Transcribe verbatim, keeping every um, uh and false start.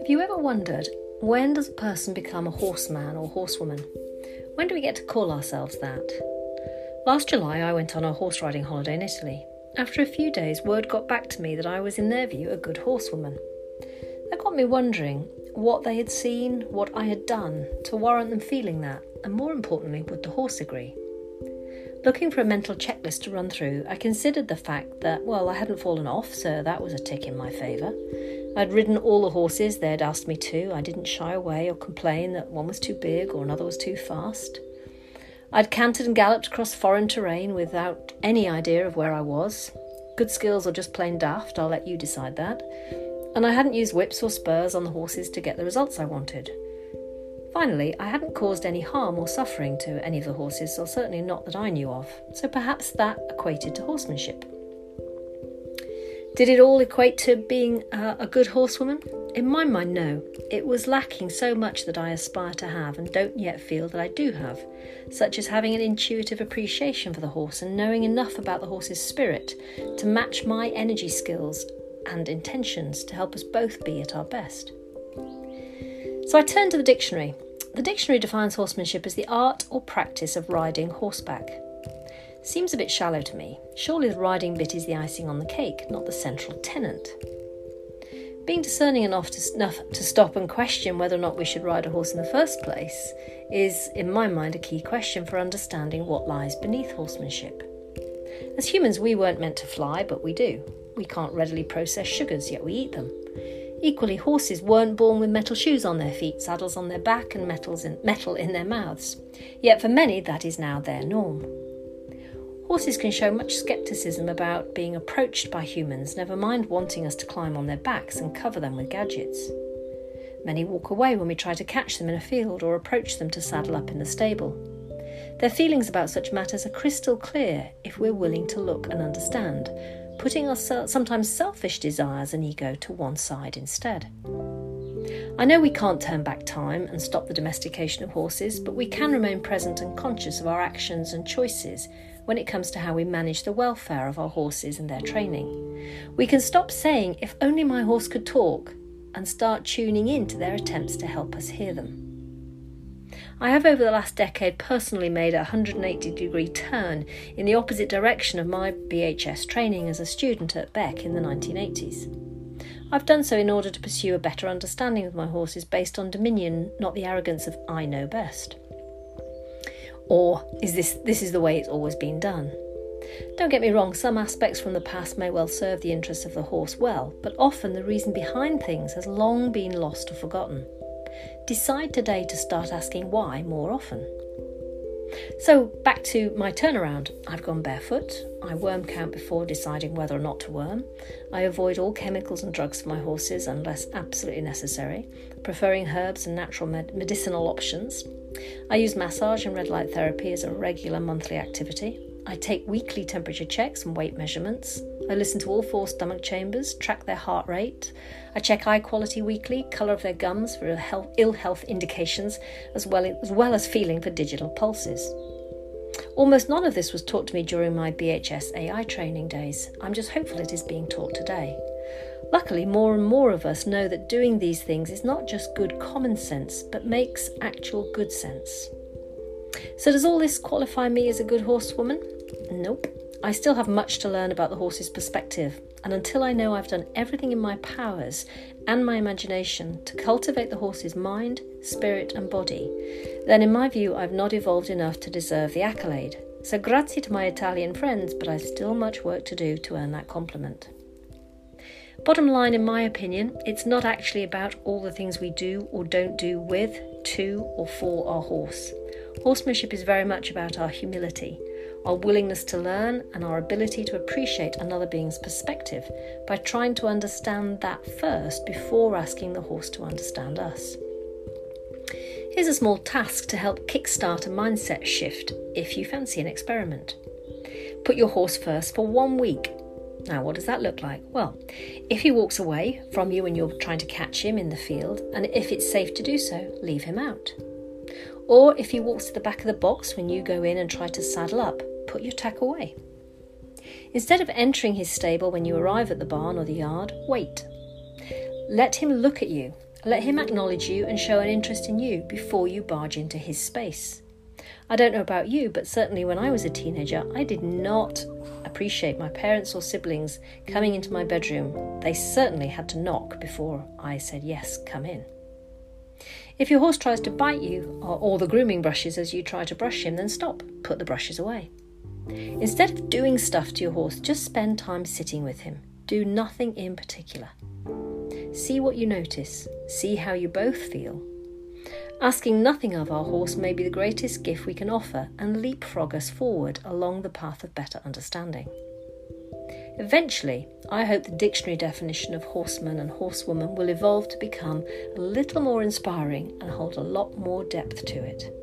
Have you ever wondered, when does a person become a horseman or horsewoman? When do we get to call ourselves that? Last July I went on a horse riding holiday in Italy. After a few days, word got back to me that I was, in their view, a good horsewoman. That got me wondering what they had seen, what I had done, to warrant them feeling that, and more importantly, would the horse agree? Looking for a mental checklist to run through, I considered the fact that, well, I hadn't fallen off, so that was a tick in my favour. I'd ridden all the horses they'd asked me to. I didn't shy away or complain that one was too big or another was too fast. I'd cantered and galloped across foreign terrain without any idea of where I was. Good skills or just plain daft, I'll let you decide that. And I hadn't used whips or spurs on the horses to get the results I wanted. Finally, I hadn't caused any harm or suffering to any of the horses, or certainly not that I knew of, so perhaps that equated to horsemanship. Did it all equate to being uh, a good horsewoman? In my mind, no. It was lacking so much that I aspire to have and don't yet feel that I do have, such as having an intuitive appreciation for the horse and knowing enough about the horse's spirit to match my energy skills and intentions to help us both be at our best. So I turned to the dictionary. The dictionary defines horsemanship as the art or practice of riding horseback. Seems a bit shallow to me. Surely the riding bit is the icing on the cake, not the central tenant. Being discerning enough to, enough to stop and question whether or not we should ride a horse in the first place is, in my mind, a key question for understanding what lies beneath horsemanship. As humans, we weren't meant to fly, but we do. We can't readily process sugars, yet we eat them. Equally, horses weren't born with metal shoes on their feet, saddles on their back, and metals in, metal in their mouths. Yet for many, that is now their norm. Horses can show much scepticism about being approached by humans, never mind wanting us to climb on their backs and cover them with gadgets. Many walk away when we try to catch them in a field or approach them to saddle up in the stable. Their feelings about such matters are crystal clear if we're willing to look and understand, putting our sometimes selfish desires and ego to one side instead. I know we can't turn back time and stop the domestication of horses, but we can remain present and conscious of our actions and choices when it comes to how we manage the welfare of our horses and their training. We can stop saying, if only my horse could talk, and start tuning in to their attempts to help us hear them. I have over the last decade personally made a one hundred eighty degree turn in the opposite direction of my B H S training as a student at Beck in the nineteen eighties. I've done so in order to pursue a better understanding of my horses based on dominion, not the arrogance of I know best. Or is this this is the way it's always been done? Don't get me wrong, some aspects from the past may well serve the interests of the horse well, but often the reason behind things has long been lost or forgotten. Decide today to start asking why more often. So back to my turnaround. I've gone barefoot. I worm count before deciding whether or not to worm. I avoid all chemicals and drugs for my horses unless absolutely necessary, preferring herbs and natural med- medicinal options. I use massage and red light therapy as a regular monthly activity. I take weekly temperature checks and weight measurements. I listen to all four stomach chambers, track their heart rate. I check eye quality weekly, colour of their gums for health, ill health indications, as well, as well as feeling for digital pulses. Almost none of this was taught to me during my B H S A I training days. I'm just hopeful it is being taught today. Luckily, more and more of us know that doing these things is not just good common sense, but makes actual good sense. So does all this qualify me as a good horsewoman? Nope. I still have much to learn about the horse's perspective, and until I know I've done everything in my powers and my imagination to cultivate the horse's mind, spirit and body, then in my view I've not evolved enough to deserve the accolade. So grazie to my Italian friends, but I've still much work to do to earn that compliment. Bottom line, in my opinion, it's not actually about all the things we do or don't do with, to or for our horse. Horsemanship is very much about our humility, our willingness to learn and our ability to appreciate another being's perspective by trying to understand that first before asking the horse to understand us. Here's a small task to help kickstart a mindset shift if you fancy an experiment. Put your horse first for one week. Now, what does that look like? Well, if he walks away from you when you're trying to catch him in the field, and if it's safe to do so, leave him out. Or if he walks to the back of the box when you go in and try to saddle up, put your tack away. Instead of entering his stable when you arrive at the barn or the yard, wait. Let him look at you Let him acknowledge you and show an interest in you before you barge into his space. I don't know about you, but certainly when I was a teenager, I did not appreciate my parents or siblings coming into my bedroom. They certainly had to knock before I said, yes, come in. If your horse tries to bite you or, or the grooming brushes as you try to brush him, then stop, put the brushes away. Instead of doing stuff to your horse, just spend time sitting with him. Do nothing in particular. See what you notice. See how you both feel. Asking nothing of our horse may be the greatest gift we can offer and leapfrog us forward along the path of better understanding. Eventually, I hope the dictionary definition of horseman and horsewoman will evolve to become a little more inspiring and hold a lot more depth to it.